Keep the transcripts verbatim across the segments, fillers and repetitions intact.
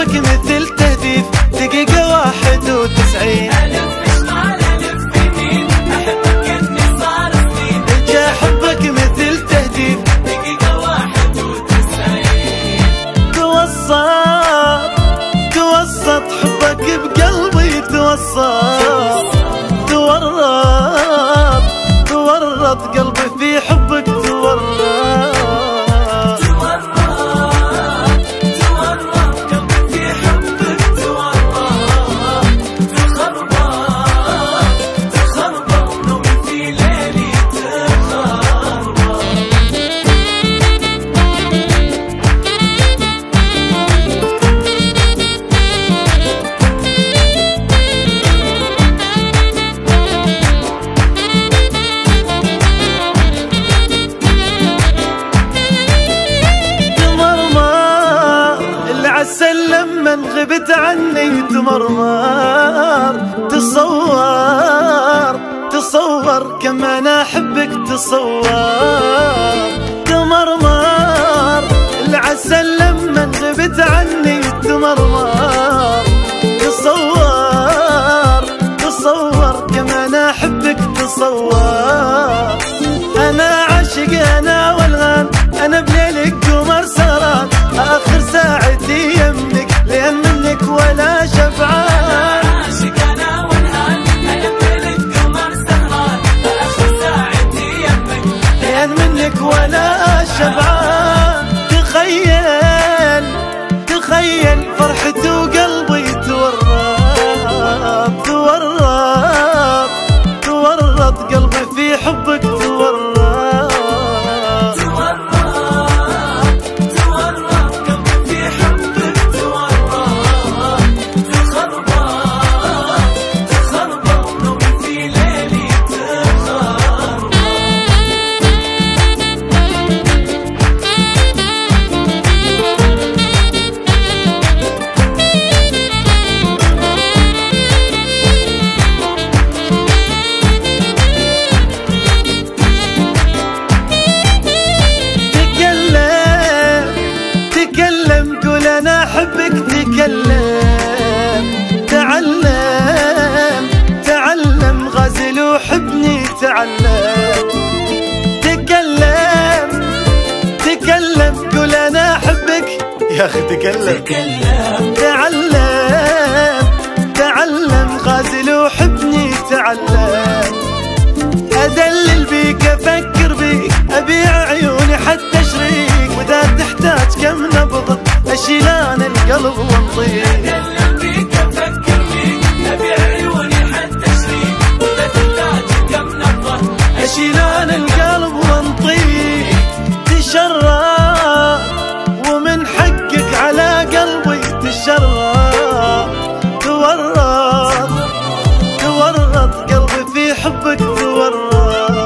حبك مثل تهديف دقيقة واحد وتسعين. ألف إشمال ألف يمين أحبك كأني صار سنين. جا حبك مثل تهديف دقيقة واحد وتسعين. توسط توسط حبك بقلبي توسط. تورط تورط قلبي في حبك تورط. لما غبت عني تمرمر. تصور تصور كم انا احبك تصور. تمرمر العسل لما غبت عني تمرمر. تصور تصور كم انا احبك تصور. انا عاشق انا والغان انا بليلك قمر سهران. اخر ساعتي يمك لين منك ولا شبعان. عاشق انا والهان انا بليلك قمر سهران. اخر ساعتي يمك لين منك ولا شبعان. تخيل تخيل فرحتي وقلبي تورط. تورط تورط قلبي في حبك تورط. تكلم تعلم تعلم غازل وحبني تعلم. تكلم تكلم قول انا احبك يا اخي. تكلم تعلم تعلم غازل وحبني تعلم. ادلل بيك افكر بيك ابيع عيوني حتى شريك. واذا تحتاج كم نبض اشيل انا القلب وانطيك. اتكلم بيك افكر بيك ابيع عيوني حتى شريك. واذا تحتاج كم نبض اشيل انا القلب وانطيك. تشرف ومن حقك على قلبي تشرف. تورط تورط قلبي في حبك تورط.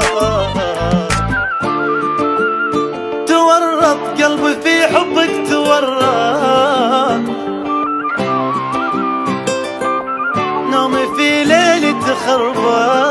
تورط قلبي في حبك تورط. نومي في ليلي تخربط.